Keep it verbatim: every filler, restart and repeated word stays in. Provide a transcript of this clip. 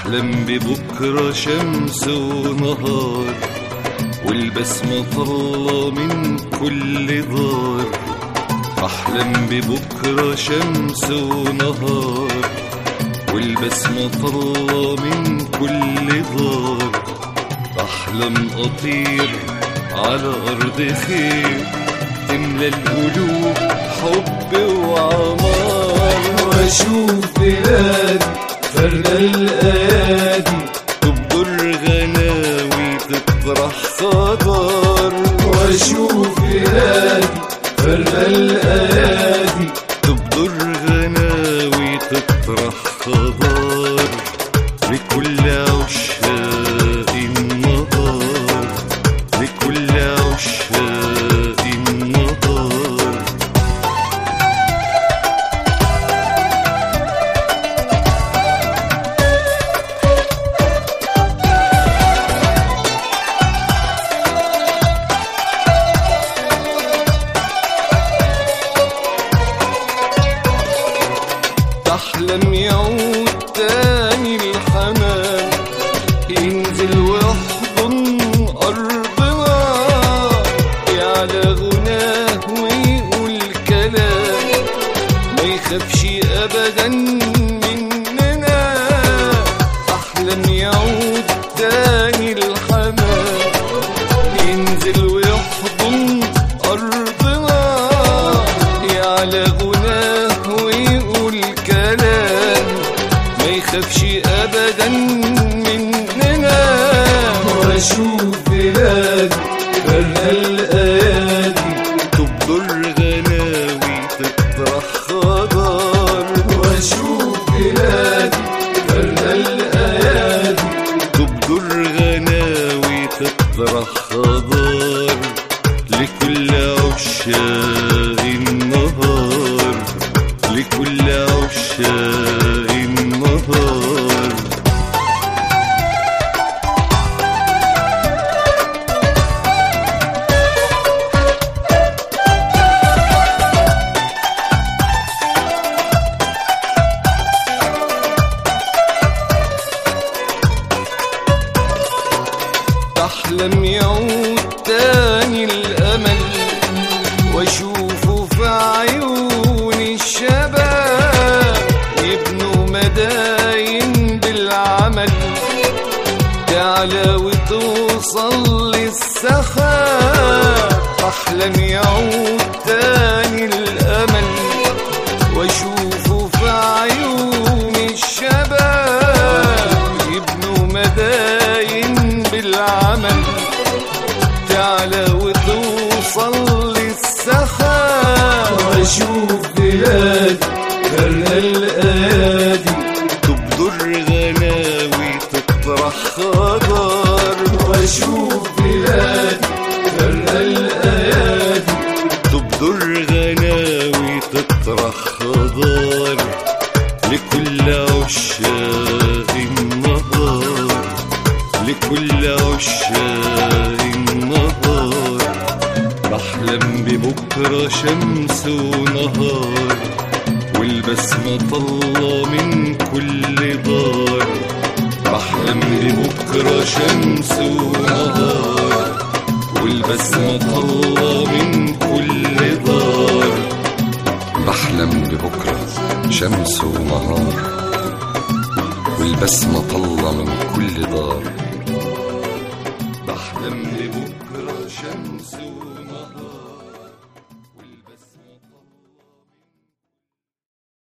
بحلم ببكرة شمس ونهار، والبسمة طلة من كل دار. بحلم ببكرة شمس ونهار، والبسمة طلة من كل دار. بحلم أطير على أرض خير، تملى القلوب حب وعمار. واشوف بلادي فردة الأيادي، تبدر غناوي تطرح خضار. واشوف بلادي فردة الأيادي، تبدر غناوي تطرح خضار. لكل عشاق النهار، لكل عشاق النهار. بحلم يعود تاني الحنان، ينزل ويحضن أرضنا، يعلى غناه ويقول كلام، ما يخافش أبدا مننا. بحلم يعود تاني الحنان، ينزل ويحضن أرضنا، يعلى غناه ويقول كلام، ما يخافش أبدا مننا. واشوف بلادي فردة الأيادي، تبدر غناوي تطرح خضار. واشوف بلادي فردة الأيادي، تبدر غناوي تطرح خضار. لكل عشاق النهار، لكل عشاق النهار. بحلم يعود تاني الأمل، واشوفه في عيون الشباب، يبنوا مداين بالعمل، تعلى وتوصل للسخاء. بحلم يعود تاني الأمل، واشوفه في عيون الشباب، يبنوا مداين بالعمل، تعلى وتوصل للسخاء. واشوف بلادي فردة الأيادي، تبدر غناوي تطرح خضار. واشوف بلادي فردة الأيادي، تبدر غناوي تطرح خضار. لكل عشاق النهار، لكل عشاق النهار. بحلم ببكرة شمس ونهار، والبسمة طلة من كل دار. بحلم ببكرة شمس ونهار، والبسمة طلة من كل دار. بحلم ببكرة شمس ونهار، والبسمة طلة من كل دار. بحلم ببكرة شمس ونهار.